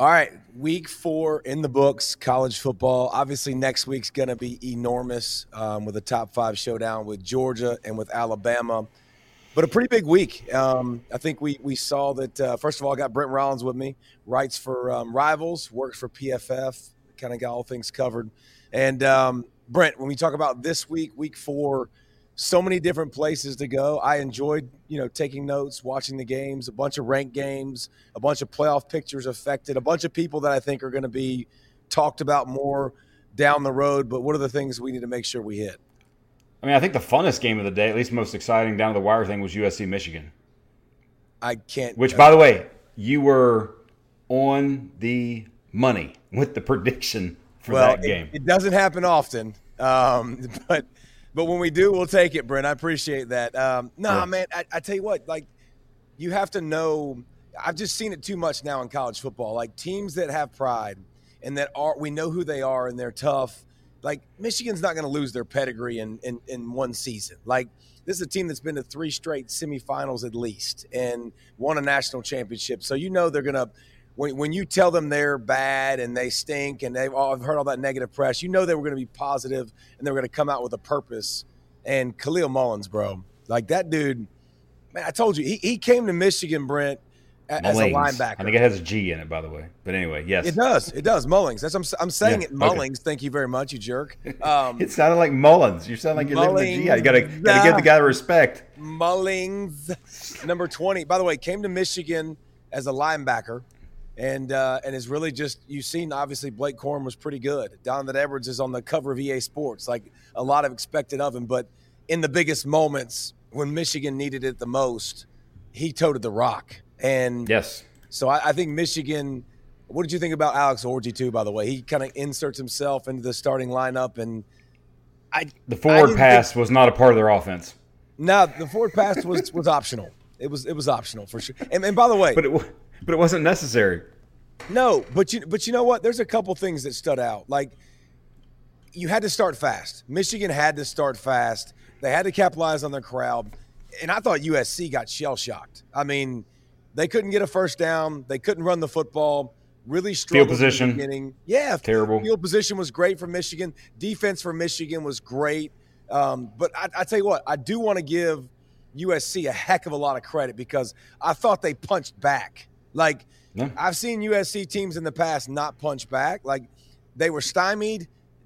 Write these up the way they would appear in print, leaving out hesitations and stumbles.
All right, week 4 in the books, college football. Obviously, next week's going to be enormous with a top 5 showdown with Georgia and with Alabama. But a pretty big week. I think we saw that, first of all, I got Brent Rollins with me, writes for Rivals, works for PFF, kind of got all things covered. And Brent, when we talk about this week, week 4, so many different places to go. I enjoyed, taking notes, watching the games, a bunch of ranked games, a bunch of playoff pictures affected, a bunch of people that I think are going to be talked about more down the road. But what are the things we need to make sure we hit? I mean, I think the funnest game of the day, at least most exciting down to the wire thing, was USC Michigan. I can't. Which, by the way, you were on the money with the prediction for that game. It doesn't happen often, but when we do, we'll take it, Brent. I appreciate that. Man, I tell you what, you have to know. I've just seen it too much now in college football. Like teams that have pride and we know who they are and they're tough. Like Michigan's not going to lose their pedigree in one season. Like this is a team that's been to 3 straight semifinals at least and won a national championship. So they're going to. When you tell them they're bad and they stink and I've heard all that negative press, they were going to be positive and they were going to come out with a purpose. And Khalil Mullins, bro, like that dude, man, I told you, he came to Michigan, Brent, as a linebacker. I think it has a G in it, by the way. But anyway, yes. It does. Mullings. I'm saying it Mullings. Okay. Thank you very much, you jerk. It sounded like Mullins. You sound like you're living the G. You got to give the guy respect. Mullings, number 20. By the way, came to Michigan as a linebacker. And is really just, you've seen, obviously, Blake Corum was pretty good. Donovan Edwards is on the cover of EA Sports. Like, a lot of expected of him. But in the biggest moments, when Michigan needed it the most, he toted the rock. And yes. So I think Michigan – what did you think about Alex Orji, too, by the way? He kind of inserts himself into the starting lineup. And the forward pass was not a part of their offense. No, the forward pass was optional. It was optional for sure. And by the way – But it wasn't necessary. No, but you know what? There's a couple things that stood out. Like, you had to start fast. Michigan had to start fast. They had to capitalize on their crowd. And I thought USC got shell-shocked. I mean, they couldn't get a first down. They couldn't run the football. Really struggled field position. In the beginning. Yeah, terrible. Field position was great for Michigan. Defense for Michigan was great. But I tell you what, I do want to give USC a heck of a lot of credit because I thought they punched back. Like, I've seen USC teams in the past not punch back. Like, they were stymied,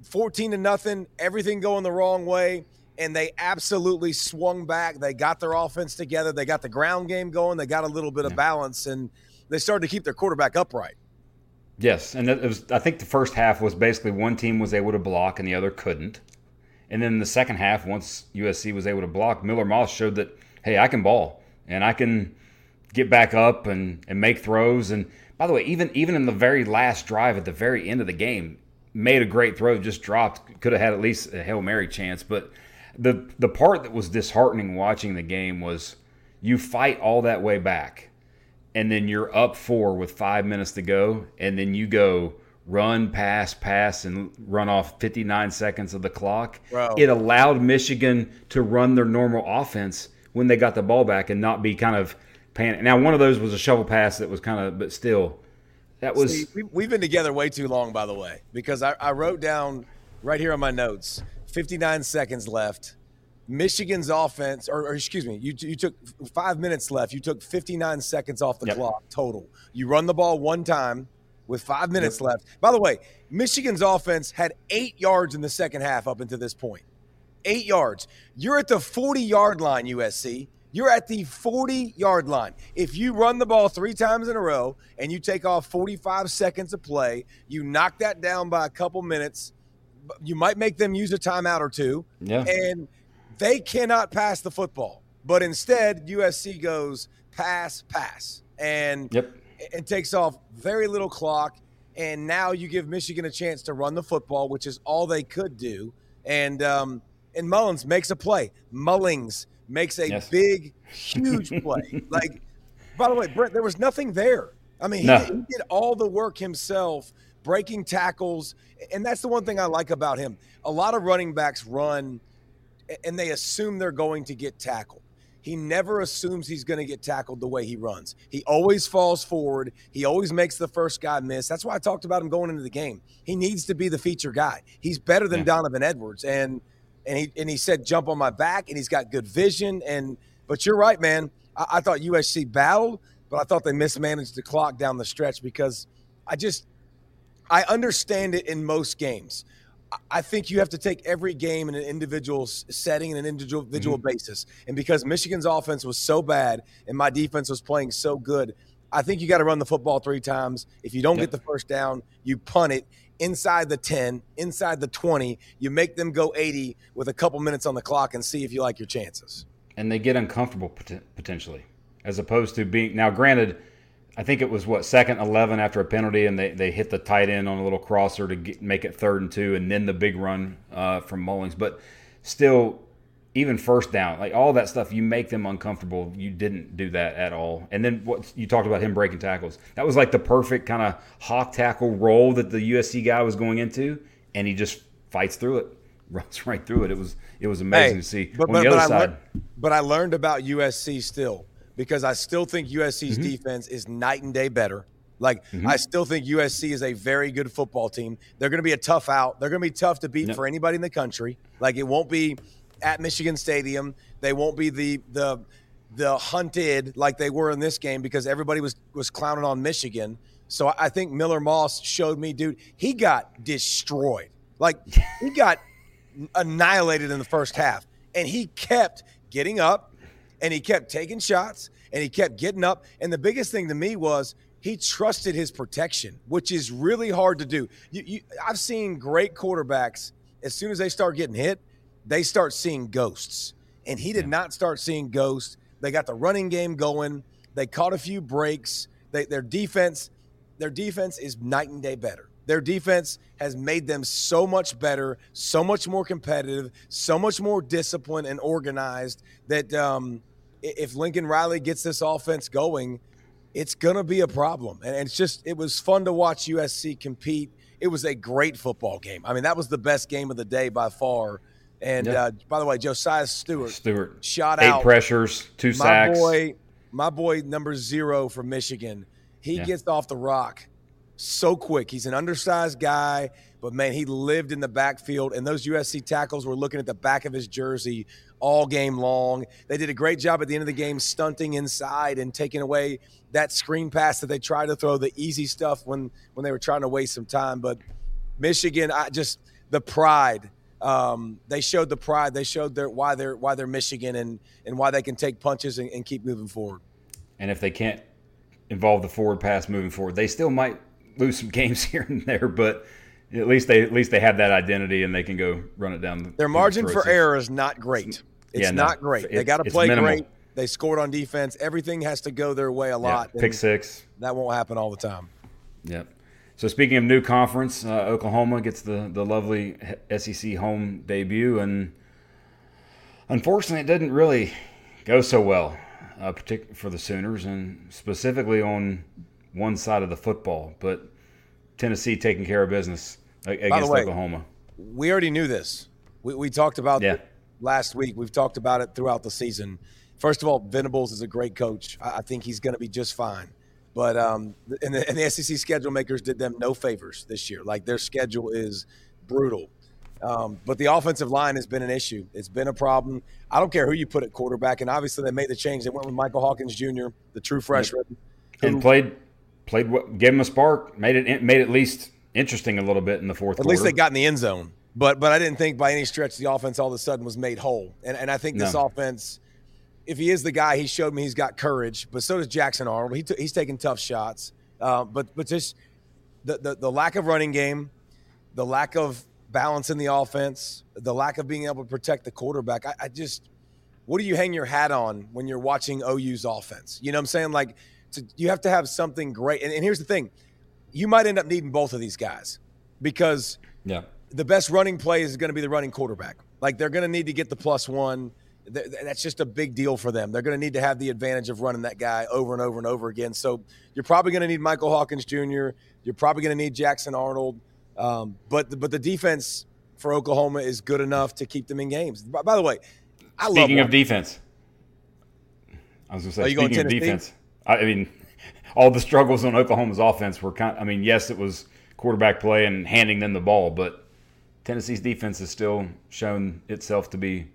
14-0, everything going the wrong way, and they absolutely swung back. They got their offense together. They got the ground game going. They got a little bit of balance, and they started to keep their quarterback upright. Yes, and I think the first half was basically one team was able to block and the other couldn't. And then the second half, once USC was able to block, Miller Moss showed that, hey, I can ball, and I can – get back up and make throws. And by the way, even in the very last drive at the very end of the game, made a great throw, just dropped, could have had at least a Hail Mary chance. But the part that was disheartening watching the game was you fight all that way back, and then you're up 4 with 5 minutes to go, and then you go run, pass, and run off 59 seconds of the clock. Bro. It allowed Michigan to run their normal offense when they got the ball back and not be kind of panic. Now, one of those was a shovel pass that was kind of, but still, that was. See, we've been together way too long, by the way, because I wrote down right here on my notes, 59 seconds left. Michigan's offense, or excuse me, you took 5 minutes left. You took 59 seconds off the clock total. You run the ball one time with 5 minutes left. By the way, Michigan's offense had 8 yards in the second half up until this point. 8 yards. You're at the 40-yard line, USC. You're at the 40-yard line. If you run the ball 3 times in a row and you take off 45 seconds of play, you knock that down by a couple minutes, you might make them use a timeout or two, and they cannot pass the football. But instead, USC goes pass, and takes off very little clock, and now you give Michigan a chance to run the football, which is all they could do. And Mullins makes a play. Mullings makes a big, huge play. Like, by the way, Brent, there was nothing there. I mean, he did all the work himself, breaking tackles, and that's the one thing I like about him. A lot of running backs run, and they assume they're going to get tackled. he never assumes he's going to get tackled the way he runs. He always falls forward. He always makes the first guy miss. That's why I talked about him going into the game. He needs to be the feature guy. He's better than Donovan Edwards. And he said, jump on my back, and he's got good vision. But you're right, man. I thought USC battled, but I thought they mismanaged the clock down the stretch because I understand it in most games. I think you have to take every game in an individual setting and an individual basis. And because Michigan's offense was so bad and my defense was playing so good, I think you got to run the football 3 times. If you don't get the first down, you punt it inside the 10, inside the 20. You make them go 80 with a couple minutes on the clock and see if you like your chances. And they get uncomfortable potentially, as opposed to being – now, granted – I think it was, 2nd 11 after a penalty, and they hit the tight end on a little crosser to make it 3rd and 2, and then the big run from Mullings. But still, even first down, like all that stuff, you make them uncomfortable. You didn't do that at all. And then what you talked about him breaking tackles. That was like the perfect kind of hawk tackle roll that the USC guy was going into, and he just fights through it, runs right through it. It was amazing to see. On the other side. But I learned about USC still. Because I still think USC's defense is night and day better. Like, I still think USC is a very good football team. They're going to be a tough out. They're going to be tough to beat for anybody in the country. Like, it won't be at Michigan Stadium. They won't be the hunted like they were in this game because everybody was clowning on Michigan. So I think Miller Moss showed me, dude, he got destroyed. Like, he got annihilated in the first half. And he kept getting up. And he kept taking shots, and he kept getting up. And the biggest thing to me was he trusted his protection, which is really hard to do. I've seen great quarterbacks, as soon as they start getting hit, they start seeing ghosts. And he did not start seeing ghosts. They got the running game going. They caught a few breaks. Their defense is night and day better. Their defense has made them so much better, so much more competitive, so much more disciplined and organized that if Lincoln Riley gets this offense going, it's going to be a problem. And it was fun to watch USC compete. It was a great football game. I mean, that was the best game of the day by far. And by the way, Josiah Stewart shot 8 out. 8 pressures, 2 sacks. My boy number 0 from Michigan, he gets off the rock so quick. He's an undersized guy, but, man, he lived in the backfield, and those USC tackles were looking at the back of his jersey all game long. They did a great job at the end of the game stunting inside and taking away that screen pass that they tried to throw, the easy stuff when they were trying to waste some time. But Michigan, the pride. They showed the pride. They showed why they're Michigan and why they can take punches and keep moving forward. And if they can't involve the forward pass moving forward, they still might lose some games here and there, but at least they have that identity and they can go run it down. Their margin for error is not great. It's not great. They got to play great. They scored on defense. Everything has to go their way a lot. Pick 6. That won't happen all the time. Yep. So speaking of new conference, Oklahoma gets the lovely SEC home debut, and unfortunately it didn't really go so well, particularly for the Sooners, and specifically on one side of the football. But Tennessee taking care of business against Oklahoma. We already knew this. We talked about it last week. We've talked about it throughout the season. First of all, Venables is a great coach. I think he's going to be just fine. But and the SEC schedule makers did them no favors this year. Like, their schedule is brutal. But the offensive line has been an issue. It's been a problem. I don't care who you put at quarterback. And obviously they made the change. They went with Michael Hawkins Jr., the true freshman. And played, gave him a spark, made it at least interesting a little bit in the fourth quarter. At least they got in the end zone. But I didn't think by any stretch the offense all of a sudden was made whole. And I think this offense, if he is the guy, he showed me he's got courage. But so does Jackson Arnold. He's taking tough shots. But just the lack of running game, the lack of balance in the offense, the lack of being able to protect the quarterback. What do you hang your hat on when you're watching OU's offense? You know what I'm saying? Like, you have to have something great. And here's the thing. You might end up needing both of these guys because the best running play is going to be the running quarterback. Like, they're going to need to get the +1. That's just a big deal for them. They're going to need to have the advantage of running that guy over and over and over again. So you're probably going to need Michael Hawkins Jr. You're probably going to need Jackson Arnold. But the defense for Oklahoma is good enough to keep them in games. By the way, Speaking of defense, I was going to Are say, you going speaking of Tennessee? defense, I mean, all the struggles on Oklahoma's offense were yes, it was quarterback play and handing them the ball, but Tennessee's defense has still shown itself to be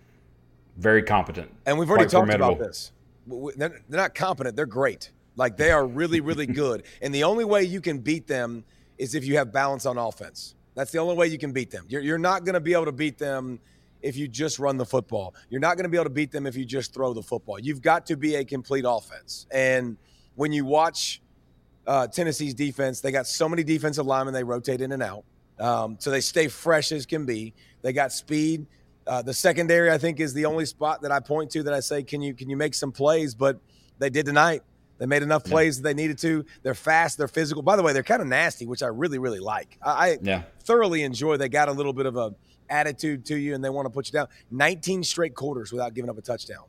very competent. And we've already quite talked formidable. about this. They're not competent. They're great. Like, they are really, really good. And the only way you can beat them is if you have balance on offense. That's the only way you can beat them. You're not going to be able to beat them if you just run the football. You're not going to be able to beat them if you just throw the football. You've got to be a complete offense. And when you watch Tennessee's defense, they got so many defensive linemen, they rotate in and out. So they stay fresh as can be. They got speed. The secondary, I think, is the only spot that I point to that I say, can you make some plays? But they did tonight. They made enough plays that they needed to. They're fast. They're physical. By the way, they're kind of nasty, which I really, really like. I thoroughly enjoy. They got a little bit of a attitude to you, and they want to put you down. 19 straight quarters without giving up a touchdown.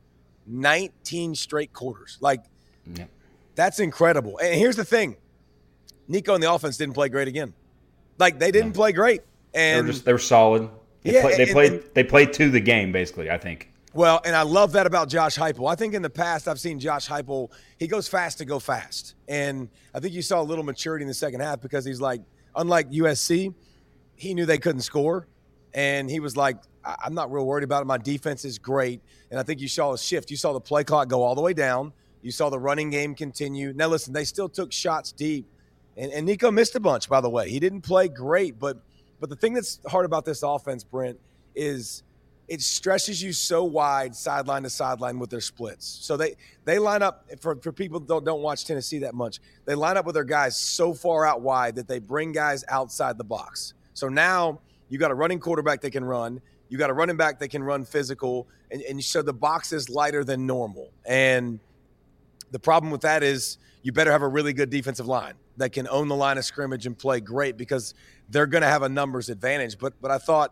19 straight quarters. Like, that's incredible. And here's the thing. Nico and the offense didn't play great again. Like, they didn't play great. And they were solid. They played to the game, basically, I think. Well, and I love that about Josh Heupel. I think in the past I've seen Josh Heupel, he goes fast to go fast. And I think you saw a little maturity in the second half because he's like, unlike USC, he knew they couldn't score. And he was like, I'm not real worried about it. My defense is great. And I think you saw a shift. You saw the play clock go all the way down. You saw the running game continue. Now, listen, they still took shots deep. And Nico missed a bunch, by the way. He didn't play great. But the thing that's hard about this offense, Brent, is it stretches you so wide sideline to sideline with their splits. So they line up, for people that don't watch Tennessee that much, they line up with their guys so far out wide that they bring guys outside the box. So now you got a running quarterback that can run. You got a running back that can run physical. And so the box is lighter than normal. And the problem with that is you better have a really good defensive line that can own the line of scrimmage and play great because they're going to have a numbers advantage. But I thought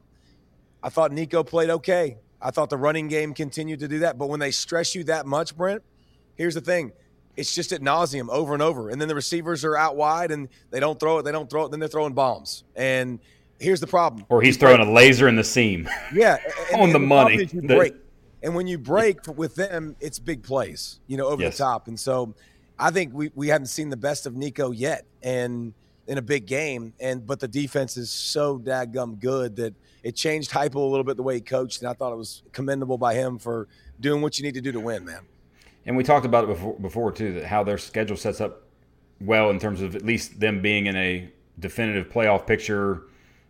Nico played okay. I thought the running game continued to do that. But when they stress you that much, Brent, here's the thing. It's just ad nauseum over and over. And then the receivers are out wide and they don't throw it. Then they're throwing bombs. And here's the problem. Or he's throwing a laser in the seam. Yeah. On the money. You break. And when you break with them, it's big plays, over the top. And so I think we haven't seen the best of Nico yet and in a big game. But the defense is so dadgum good that it changed Heupel a little bit the way he coached, and I thought it was commendable by him for doing what you need to do to win, man. And we talked about it before too, that how their schedule sets up well in terms of at least them being in a definitive playoff picture.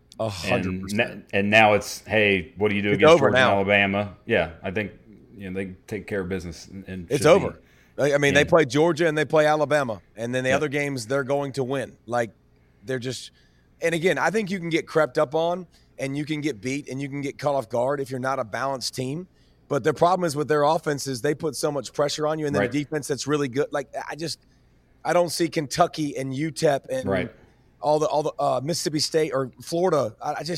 100%. And now it's, hey, what do you do against Georgia and Alabama? Yeah, I think they take care of business. And it's over. I mean, they play Georgia and they play Alabama, and then the other games they're going to win. Like, they're just – and again, I think you can get crept up on and you can get beat and you can get caught off guard if you're not a balanced team. But the problem is with their offense is they put so much pressure on you, and then a defense that's really good. Like, I don't see Kentucky and UTEP and all the Mississippi State or Florida.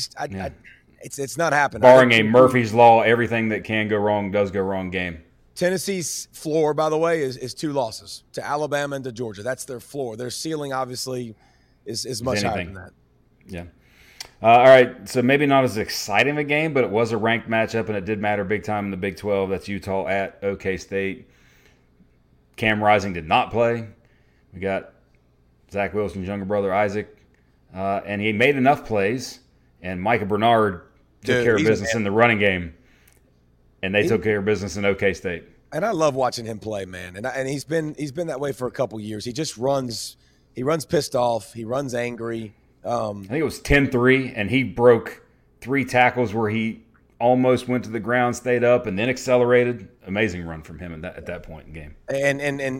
It's not happening. Barring a Murphy's Law, everything that can go wrong does go wrong game. Tennessee's floor, by the way, is 2 losses to Alabama and to Georgia. That's their floor. Their ceiling, obviously, is much higher than that. Yeah. All right, so maybe not as exciting of a game, but it was a ranked matchup, and it did matter big time in the Big 12. That's Utah at OK State. Cam Rising did not play. We got Zach Wilson's younger brother, Isaac, and he made enough plays, and Micah Bernard took care of business in the running game, and they took care of business in OK State. And I love watching him play, man. And he's been that way for a couple years. He just runs pissed off. He runs angry. I think it was 10-3, and he broke 3 tackles where he almost went to the ground, stayed up, and then accelerated. Amazing run from him at that point in the game. And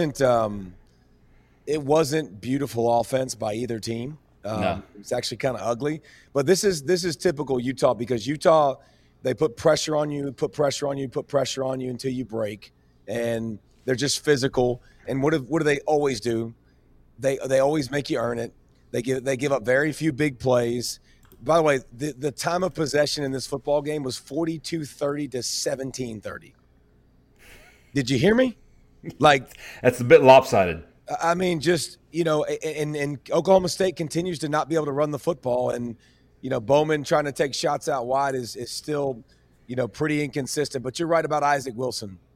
it wasn't beautiful offense by either team. No. It's actually kind of ugly. But this is typical Utah, because Utah, they put pressure on you until you break, and they're just physical. And what do they always do? They always make you earn it. They give up very few big plays. By the way, the time of possession in this football game was 42-30 to 17-30. Did you hear me? Like, that's a bit lopsided. I mean, just, and Oklahoma State continues to not be able to run the football, and Bowman trying to take shots out wide is still pretty inconsistent. But you're right about Isaac Wilson.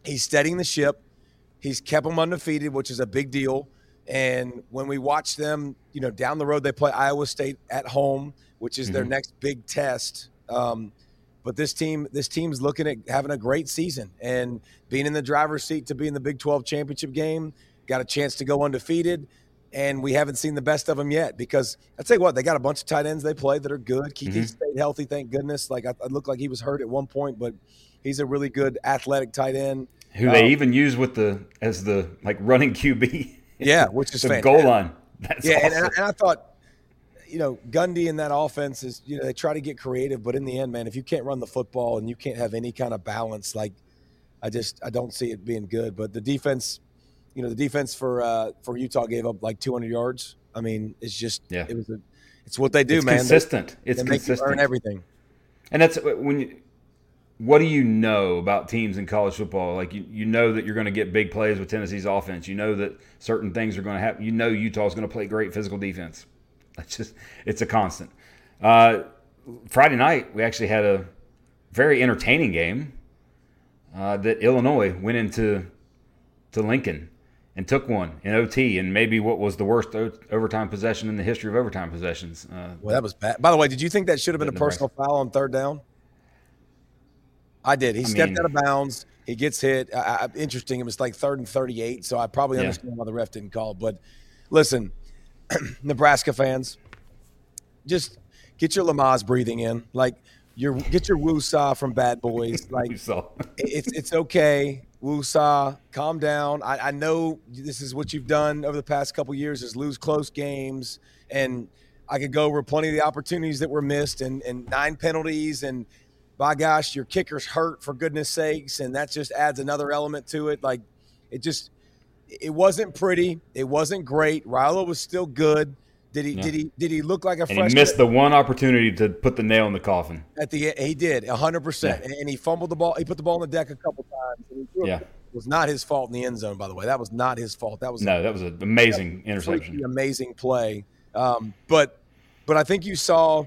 He's steadying the ship. He's kept them undefeated, which is a big deal. And when we watch them, down the road, they play Iowa State at home, which is their next big test. But this team's looking at having a great season and being in the driver's seat to be in the Big 12 championship game. Got a chance to go undefeated, and we haven't seen the best of them yet. Because I tell you what, they got a bunch of tight ends they play that are good. Kiki stayed healthy, thank goodness. Like I looked like he was hurt at one point, but he's a really good athletic tight end who they even use as the running QB. Yeah, which is the fantastic. Goal line. That's awesome. And I thought, Gundy in that offense is, they try to get creative, but in the end, man, if you can't run the football and you can't have any kind of balance, I don't see it being good. But the defense, for Utah gave up 200 yards. I mean, it's just it's what they do, it's man. Consistent. They make you earn everything. And that's what do you know about teams in college football? You know that you're going to get big plays with Tennessee's offense. You know that certain things are going to happen. You know Utah's going to play great physical defense. It's a constant. Friday night, we actually had a very entertaining game that Illinois went into Lincoln and took one in OT, and maybe what was the worst overtime possession in the history of overtime possessions. Well, that was bad. By the way, did you think that should have been a personal foul on third down? I did. He stepped out of bounds. He gets hit. Interesting. It was 3rd and 38, so I probably understand why the ref didn't call. But listen, Nebraska fans, just get your Lamaze breathing in. Get your woosah from Bad Boys. It's okay. Woosah, calm down. I know this is what you've done over the past couple years is lose close games. And I could go over plenty of the opportunities that were missed and 9 penalties and – by gosh, your kicker's hurt for goodness sakes, and that just adds another element to it. It wasn't pretty. It wasn't great. Rilo was still good. Did he look like a freshman? He missed the one opportunity to put the nail in the coffin. At the end, he did 100%, and he fumbled the ball. He put the ball on the deck a couple times. And it was not his fault in the end zone. By the way, that was not his fault. That was an amazing interception, amazing play. But I think you saw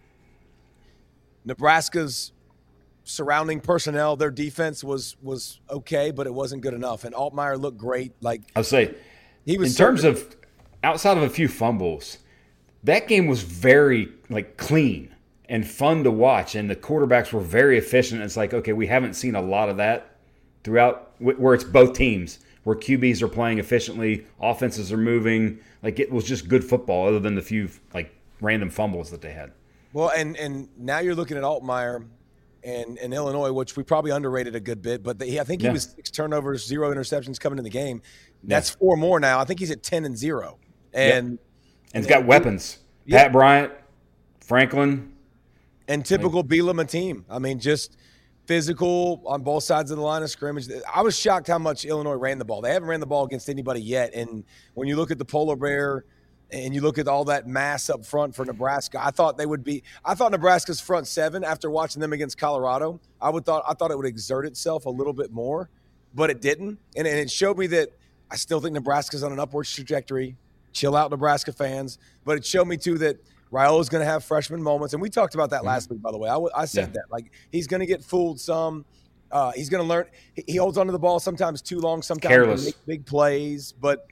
Nebraska's surrounding personnel, their defense was okay, but it wasn't good enough. And Altmaier looked great. I'll say, he was in terms of outside of a few fumbles, that game was very clean and fun to watch, and the quarterbacks were very efficient. It's okay, we haven't seen a lot of that throughout where it's both teams, where QBs are playing efficiently, offenses are moving. It was just good football, other than the few random fumbles that they had. Well, and now you're looking at Altmaier and Illinois, which we probably underrated a good bit, but I think he was 6 turnovers, 0 interceptions coming in the game. That's 4 more now. I think he's at 10-0. And he's got weapons. Pat Bryant, Franklin. And typical Bielema team. I mean, just physical on both sides of the line of scrimmage. I was shocked how much Illinois ran the ball. They haven't ran the ball against anybody yet. And when you look at the Polar Bear and you look at all that mass up front for Nebraska, I thought Nebraska's front 7 after watching them against Colorado, I thought it would exert itself a little bit more, but it didn't. And it showed me that I still think Nebraska's on an upward trajectory. Chill out, Nebraska fans. But it showed me too that Raiola's going to have freshman moments. And we talked about that last week, by the way. I said that. He's going to get fooled some. He's going to learn. He holds onto the ball sometimes too long, sometimes careless. Make big plays. But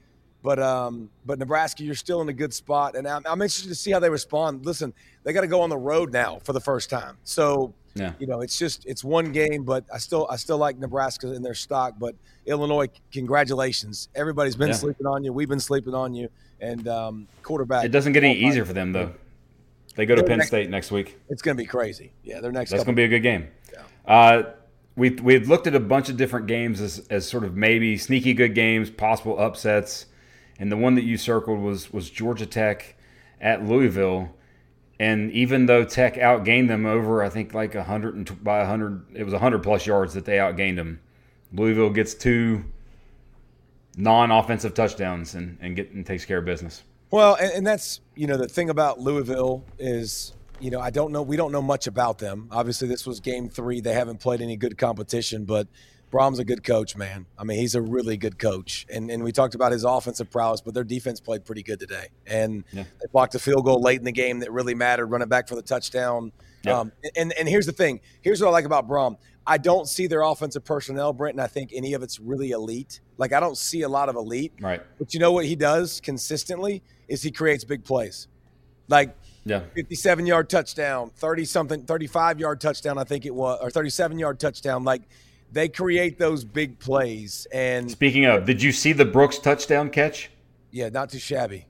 Nebraska, you're still in a good spot, and I'm interested to see how they respond. Listen, they got to go on the road now for the first time, so it's one game, but I still like Nebraska in their stock. But Illinois, congratulations! Everybody's been sleeping on you. We've been sleeping on you, and quarterback. It doesn't get any easier for them though. They go to Penn State next week. It's going to be crazy. Yeah, their next. That's going to be a good game. Yeah. We had looked at a bunch of different games as sort of maybe sneaky good games, possible upsets. And the one that you circled was Georgia Tech at Louisville. And even though Tech outgained them over, I think 100 by 100, it was 100-plus yards that they outgained them. Louisville gets 2 non-offensive touchdowns and takes care of business. Well, and that's, the thing about Louisville is, we don't know much about them. Obviously, this was game 3. They haven't played any good competition, but Brahm's a good coach, man. I mean, he's a really good coach. And we talked about his offensive prowess, but their defense played pretty good today. And they blocked a field goal late in the game that really mattered, running back for the touchdown. Yep. And here's the thing. Here's what I like about Brom. I don't see their offensive personnel, Brent, and I think any of it's really elite. Like, I don't see a lot of elite. Right. But you know what he does consistently is he creates big plays. Like, Yeah. 57-yard touchdown, 30-something, 35-yard touchdown, I think it was, or 37-yard touchdown. Like, they create those big plays. And Speaking of, did you see the Brooks touchdown catch? yeah, not too shabby.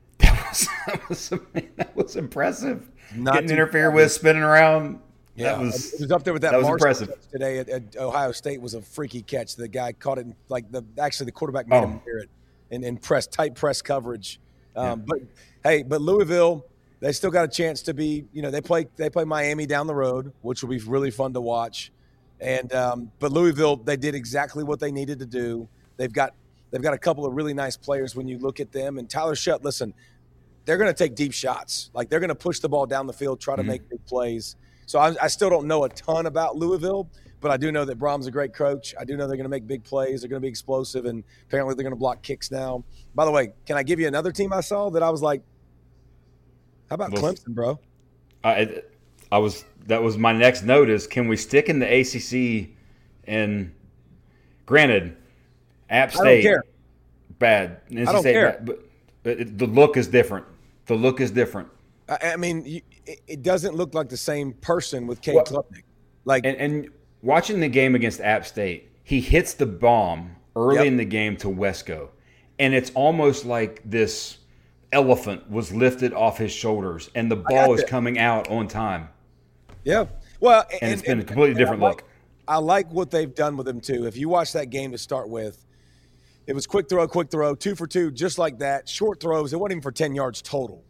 That was impressive. Not Getting too interfered shabby. with, spinning around. Yeah, That was, it was up there with that. that was Marshall impressive. catch today at Ohio State was a freaky catch. The guy caught it, actually the quarterback made him hear it in tight press coverage. But Louisville, they still got a chance to be. They play Miami down the road, which will be really fun to watch. And but Louisville, they did exactly what they needed to do. They've got a couple of really nice players when you look at them. And Tyler Shutt, listen, they're going to take deep shots. Like, they're going to push the ball down the field, try to make big plays. So I still don't know a ton about Louisville, but I do know that Brom's a great coach. I do know they're going to make big plays. They're going to be explosive, and apparently they're going to block kicks now. By the way, can I give you another team I saw that I was like, how about Clemson, bro? That was my next note is, can we stick in the ACC? And granted, App State, I don't care. bad. NC I don't State, care. bad, but the look is different. The look is different. I mean, it doesn't look like the same person with Cade Klubnik. Like, And watching the game against App State, he hits the bomb early in the game to Wesco, and it's almost like this elephant was lifted off his shoulders, and the ball is coming out on time. yeah. Well, And it's been a completely different look. I like what they've done with him too. If you watch that game to start with, it was quick throw, 2 for 2, just like that. Short throws. It wasn't even for 10 yards total.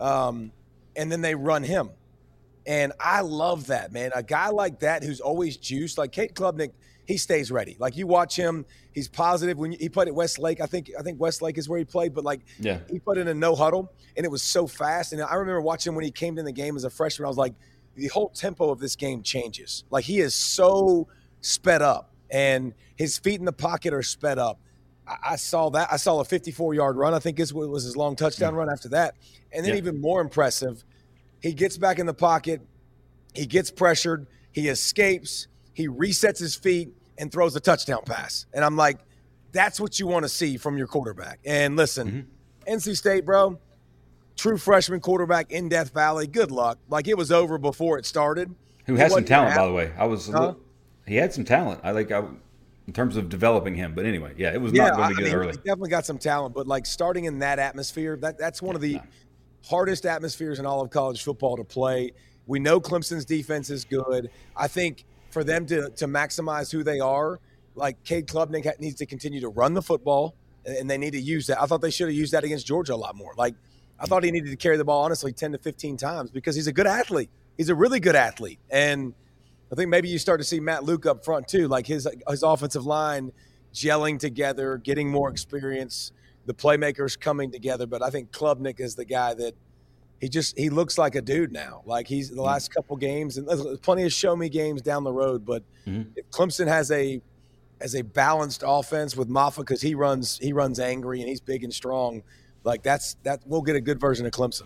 And then they run him. And I love that, man. A guy like that who's always juiced, like Cade Klubnik, he stays ready. Like, you watch him, he's positive. When he played at Westlake, I think Westlake is where he played, but he put in a no huddle, and it was so fast. And I remember watching when he came in the game as a freshman, I was like, the whole tempo of this game changes. Like, he is so sped up, and his feet in the pocket are sped up. I saw that. I saw a 54-yard run, I think was his long touchdown run after that. And then even more impressive, he gets back in the pocket, he gets pressured, he escapes, he resets his feet and throws a touchdown pass. And I'm like, that's what you want to see from your quarterback. And listen, NC State, bro, true freshman quarterback in Death Valley, good luck. Like, it was over before it started. Who has some talent, by the way. He had some talent. In terms of developing him. But anyway, it was not going to be good early. He definitely got some talent, but like, starting in that atmosphere, that's one of the hardest atmospheres in all of college football to play. We know Clemson's defense is good. I think for them to maximize who they are, like, Cade Klubnik needs to continue to run the football, and they need to use that. I thought they should have used that against Georgia a lot more. Like, I thought he needed to carry the ball, honestly, 10 to 15 times, because he's a good athlete. He's a really good athlete. And I think maybe you start to see Matt Luke up front too, like his offensive line gelling together, getting more experience, the playmakers coming together. But I think Klubnik is the guy that he looks like a dude now. Like, he's the last couple games, and there's plenty of show me games down the road. But if Clemson has a balanced offense with Maffa, because he runs angry and he's big and strong, like, that we'll get a good version of Clemson.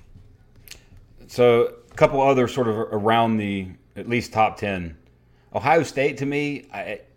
So a couple other sort of around the at least top 10. Ohio State, to me,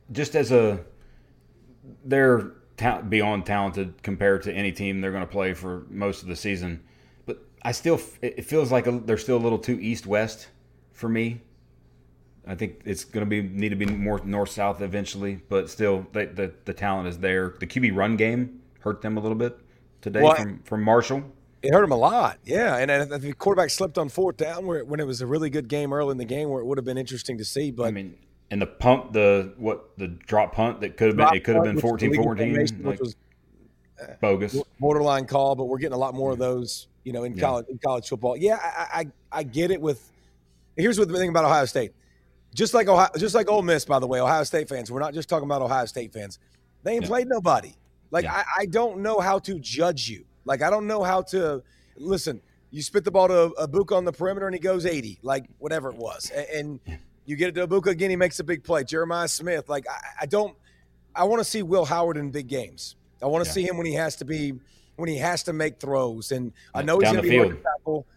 they're beyond talented compared to any team they're going to play for most of the season. But it feels like they're still a little too east-west for me. I think it's going to need to be more north-south eventually, but still, the talent is there. The QB run game hurt them a little bit today from Marshall. It hurt him a lot, yeah. And the quarterback slipped on fourth down when it was a really good game early in the game, where it would have been interesting to see. But I mean, and the pump, the drop punt that could have been 14-14, which was bogus, borderline call. But we're getting a lot more of those, in college football. Yeah, I get it. Here's what the thing about Ohio State, just like Ole Miss, by the way, Ohio State fans. We're not just talking about Ohio State fans. They ain't played nobody. Like, I don't know how to judge you. Like, I don't know how to – listen, you spit the ball to Abuka on the perimeter and he goes 80, like, whatever it was. And you get it to Abuka again, he makes a big play. Jeremiah Smith, like, I want to see Will Howard in big games. I want to see him when he has to make throws. And I know he's going to be hard to tackle.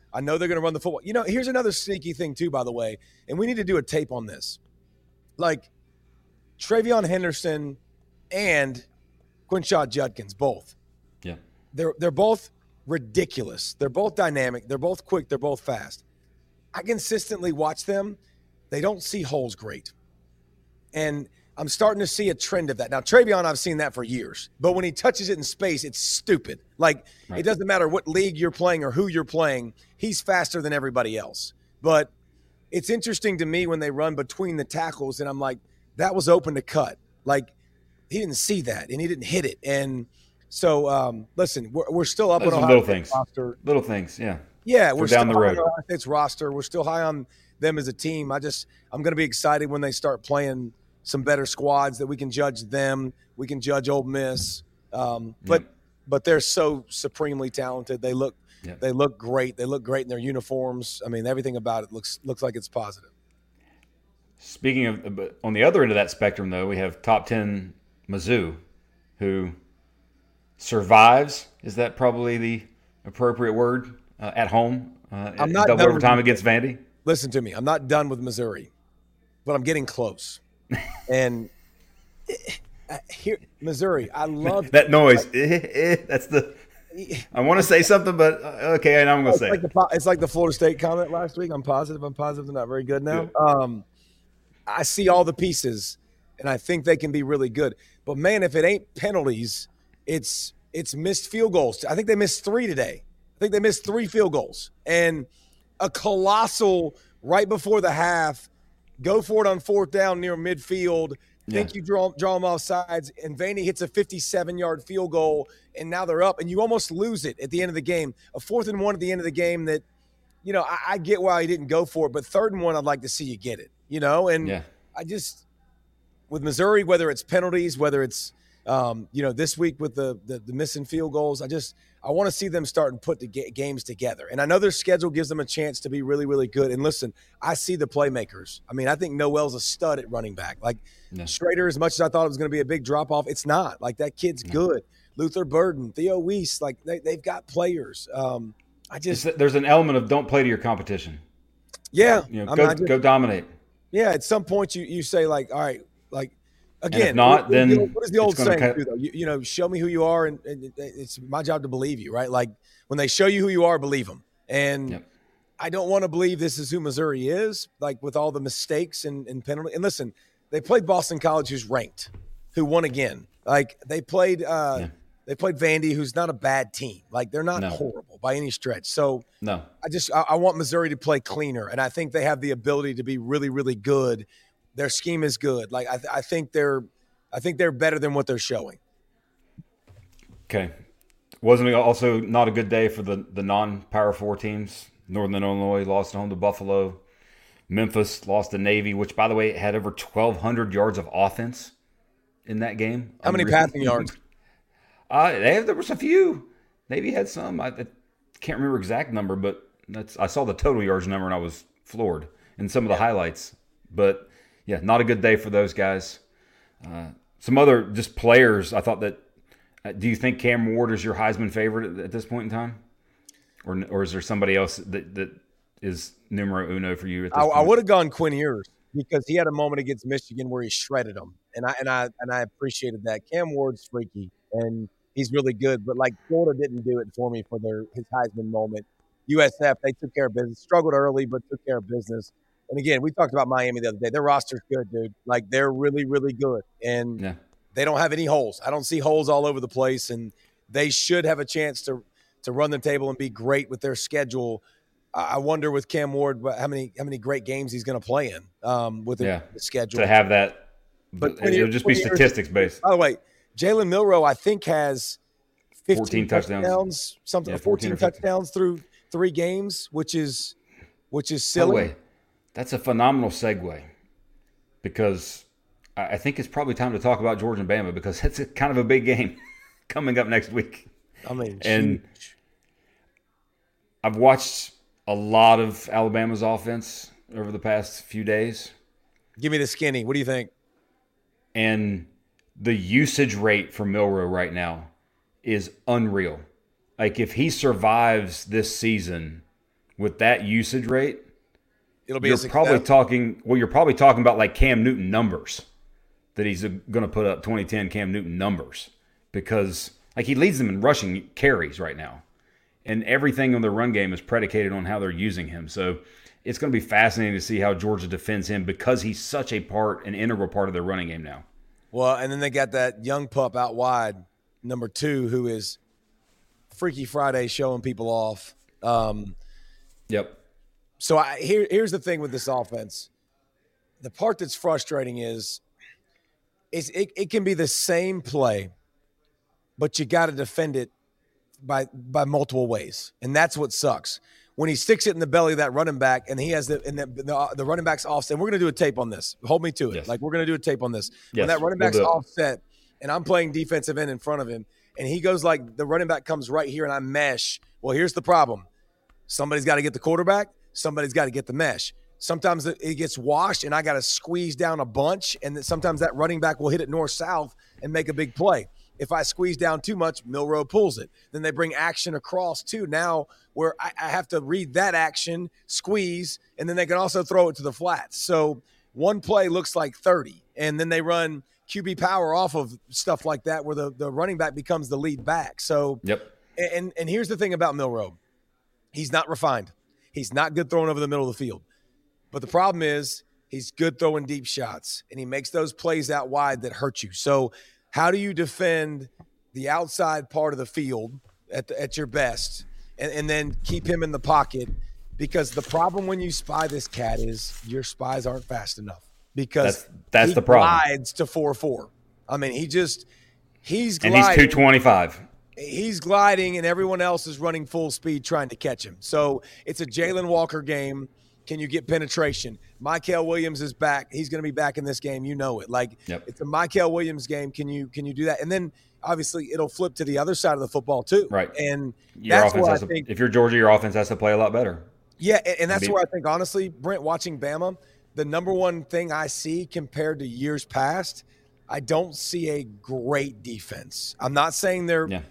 I know they're going to run the football. Here's another sneaky thing too, by the way, and we need to do a tape on this. Like Travion Henderson and Quinshot Judkins, both. Yeah. They're both ridiculous. They're both dynamic. They're both quick. They're both fast. I consistently watch them. They don't see holes great. And I'm starting to see a trend of that. Now, Travion, I've seen that for years. But when he touches it in space, it's stupid. Like, It doesn't matter what league you're playing or who you're playing. He's faster than everybody else. But it's interesting to me when they run between the tackles, and I'm like, that was open to cut. Like, he didn't see that, and he didn't hit it. And so, listen, we're still up on Ohio little State things. roster. Little things, yeah. Yeah, we're down still the road. on Ohio State's roster. We're still high on them as a team. I'm going to be excited when they start playing some better squads that we can judge them. We can judge Ole Miss. But they're so supremely talented. They look great. They look great in their uniforms. I mean, everything about it looks like it's positive. Speaking of, on the other end of that spectrum, though, we have top 10 Mizzou, who survives. Is that probably the appropriate word? At home, I'm not double overtime against Vandy. Listen to me. I'm not done with Missouri, but I'm getting close. And here, Missouri, I love that noise. That's the. I want to say something, but okay, and I'm going to say it's like the Florida State comment last week. I'm positive they're not very good now. Yeah. I see all the pieces, and I think they can be really good. But man, if it ain't penalties, it's missed field goals. I think they missed 3 today. I think they missed 3 field goals, and a colossal right before the half, go for it on 4th down near midfield. Think you draw them off sides, and Vandy hits a 57-yard field goal, and now they're up, and you almost lose it at the end of the game. A 4th and 1 at the end of the game that, I get why he didn't go for it, but 3rd and 1, I'd like to see you get it, And I just, with Missouri, whether it's penalties, whether it's, this week with the missing field goals, I want to see them start and put the games together. And I know their schedule gives them a chance to be really, really good. And listen, I see the playmakers. I mean, I think Noel's a stud at running back. Like Schrader, as much as I thought it was going to be a big drop-off, it's not. Like, that kid's good. Luther Burden, Theo Weiss, like they've got players. There's an element of don't play to your competition. Yeah. Go dominate. Yeah, at some point you say, like, all right, like, again, and if not, then what is the old saying? Though? Show me who you are, and it's my job to believe you, right? Like, when they show you who you are, believe them. And I don't want to believe this is who Missouri is, like with all the mistakes and penalty. And listen, they played Boston College, who's ranked, who won again. Like, they played Vandy, who's not a bad team. Like, they're not horrible by any stretch. So I want Missouri to play cleaner, and I think they have the ability to be really, really good. Their scheme is good. Like, I think they're better than what they're showing. Okay. Wasn't it also not a good day for the non-Power 4 teams? Northern Illinois lost at home to Buffalo. Memphis lost to Navy, which, by the way, had over 1,200 yards of offense in that game. How many passing yards? There was a few. Navy had some. I can't remember exact number, but I saw the total yards number and I was floored in some of the highlights. But yeah, not a good day for those guys. Some other just players, I thought that do you think Cam Ward is your Heisman favorite at this point in time? Or is there somebody else that is numero uno for you at this point? I would have gone Quinn Ewers because he had a moment against Michigan where he shredded them. And I appreciated that. Cam Ward's freaky and he's really good, but like Florida didn't do it for me for his Heisman moment. USF, they took care of business. Struggled early, but took care of business. And again, we talked about Miami the other day. Their roster's good, dude. Like, they're really, really good. And they don't have any holes. I don't see holes all over the place. And they should have a chance to run the table and be great with their schedule. I wonder with Cam Ward how many great games he's going to play in with the schedule. To have that, but it'll just be statistics based. By the way, Jalen Milroe, I think, has 14 touchdowns. Something 14 touchdowns through 3 games, which is silly. By the way, that's a phenomenal segue because I think it's probably time to talk about Georgia and Bama because it's kind of a big game coming up next week. I mean, and I've watched a lot of Alabama's offense over the past few days. Give me the skinny. What do you think? And the usage rate for Milroe right now is unreal. Like, if he survives this season with that usage rate, It'll be you're probably talking about like Cam Newton numbers, that he's going to put up 2010 Cam Newton numbers, because like he leads them in rushing carries right now. And everything on their run game is predicated on how they're using him. So it's going to be fascinating to see how Georgia defends him, because he's such an integral part of their running game now. Well, and then they got that young pup out wide, number 2, who is Freaky Friday showing people off. Yep. So here's the thing with this offense. The part that's frustrating is it can be the same play, but you got to defend it by multiple ways, and that's what sucks. When he sticks it in the belly of that running back, and he has the running back's offset. And we're going to do a tape on this. Hold me to it. Yes. Like, we're going to do a tape on this. Yes, when that running back's offset, and I'm playing defensive end in front of him, and he goes like the running back comes right here, and I mesh. Well, here's the problem. Somebody's got to get the quarterback. Somebody's got to get the mesh. Sometimes it gets washed, and I got to squeeze down a bunch, and then sometimes that running back will hit it north-south and make a big play. If I squeeze down too much, Milroe pulls it. Then they bring action across too. Now where I have to read that action, squeeze, and then they can also throw it to the flats. So one play looks like 30, and then they run QB power off of stuff like that where the running back becomes the lead back. So, yep. And here's the thing about Milroe. He's not refined. He's not good throwing over the middle of the field. But the problem is he's good throwing deep shots, and he makes those plays out wide that hurt you. So how do you defend the outside part of the field at your best and then keep him in the pocket? Because the problem when you spy this cat is your spies aren't fast enough, because that's the problem. He glides to 4.4. I mean, he's gliding. And he's 225. He's gliding, and everyone else is running full speed trying to catch him. So it's a Jalen Walker game. Can you get penetration? Mykel Williams is back. He's going to be back in this game. You know it. Like, yep. It's a Mykel Williams game. Can you do that? And then obviously it'll flip to the other side of the football too. Right. And your that's offense where I think, if you're Georgia, your offense has to play a lot better. Yeah, and that's where I think, honestly, Brent, watching Bama, the number one thing I see compared to years past, I don't see a great defense. I'm not saying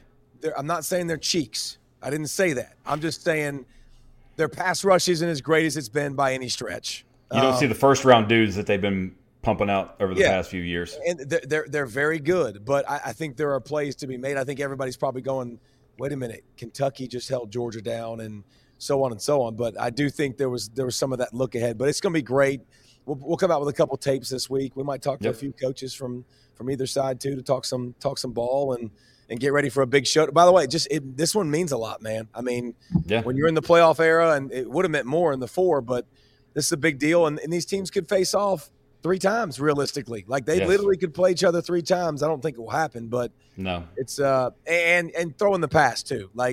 I'm not saying they're cheeks. I didn't say that. I'm just saying their pass rush isn't as great as it's been by any stretch. You don't see the first round dudes that they've been pumping out over the past few years. And they're very good, but I think there are plays to be made. I think everybody's probably going, wait a minute, Kentucky just held Georgia down and so on and so on. But I do think there was some of that look ahead. But it's going to be great. We'll come out with a couple tapes this week. We might talk to a few coaches from either side too to talk some ball and get ready for a big show. By the way, this one means a lot, man. I mean, when you're in the playoff era, and it would have meant more in the 4, but this is a big deal. And these teams could face off 3 times realistically. Like they literally could play each other 3 times. I don't think it will happen, but no, it's and throw in the past too. Like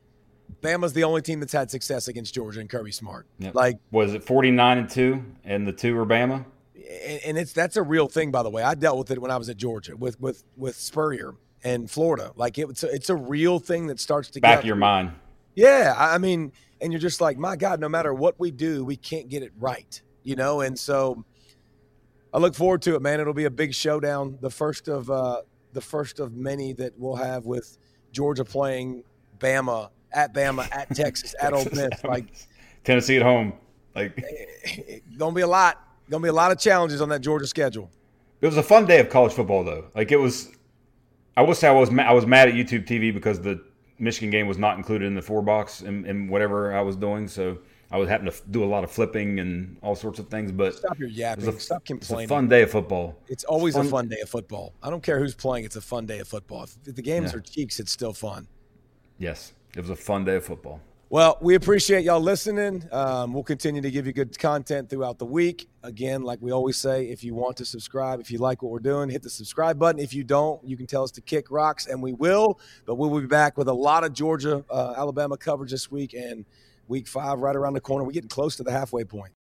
Bama's the only team that's had success against Georgia and Kirby Smart. Yep. Like, was it 49-2 and the 2 were Bama? And that's a real thing, by the way. I dealt with it when I was at Georgia with Spurrier and Florida. Like it's a real thing that starts to back of your mind. Yeah, I mean, and you're just like, my God, no matter what we do, we can't get it right, you know. And so I look forward to it, man. It'll be a big showdown, the first of many that we'll have with Georgia playing Bama at Texas, at Ole Miss, like Tennessee at home. Like gonna be a lot of challenges on that Georgia schedule. It was a fun day of college football, though. Like it was. I will say I was mad at YouTube TV because the Michigan game was not included in the 4-box and whatever I was doing. So I was having to do a lot of flipping and all sorts of things. But stop your yapping. Stop complaining. It's a fun day of football. It's always a fun day of football. I don't care who's playing. It's a fun day of football. If the games are cheeks, it's still fun. Yes, it was a fun day of football. Well, we appreciate y'all listening. We'll continue to give you good content throughout the week. Again, like we always say, if you want to subscribe, if you like what we're doing, hit the subscribe button. If you don't, you can tell us to kick rocks, and we will. But we will be back with a lot of Georgia, Alabama coverage this week, and Week 5 right around the corner. We're getting close to the halfway point.